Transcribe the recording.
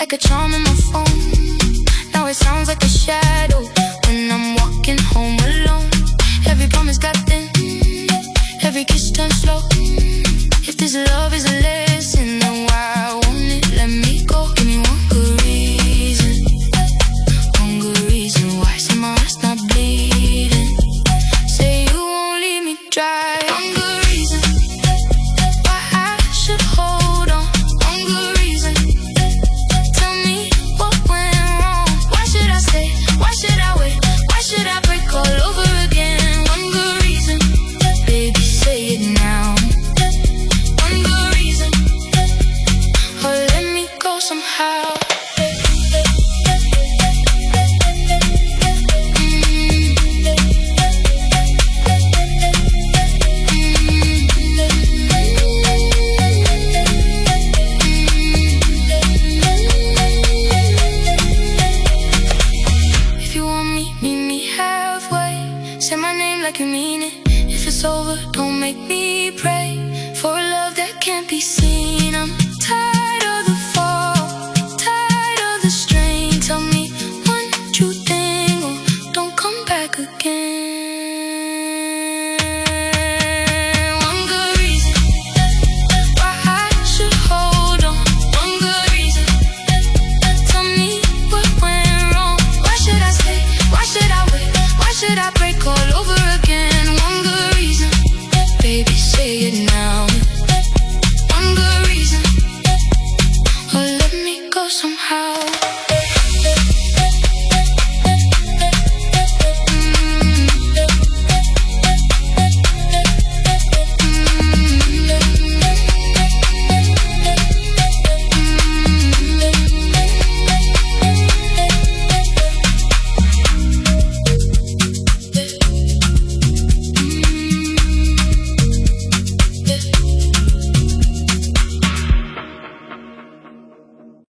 like a charm in my phone. Now it sounds like a shadow when I'm walking home alone. Every promise got thin, every kiss turned slow. If this love is a lesson, then why won't it let me go? Give me one good reason why. Say my heart's not bleeding, say you won't leave me dry. One good reason why I should hold on. One good reason, tell me what went wrong. Why should I stay? Why should I wait? Why should I break all over again? One good reason, baby, say it now. One good reason, or let me go somehow. Say my name like you mean it. If it's over, don't make me pray for a love that can't be seen. I'm tired of the fall, tired of the strain. Tell me one true thing, or don't come back again. One good reason why I should hold on. One good reason, tell me what went wrong. Why should I stay? Why should I wait? Why should I break all over again? One good reason, baby, say it now. One good reason, or let me go somehow.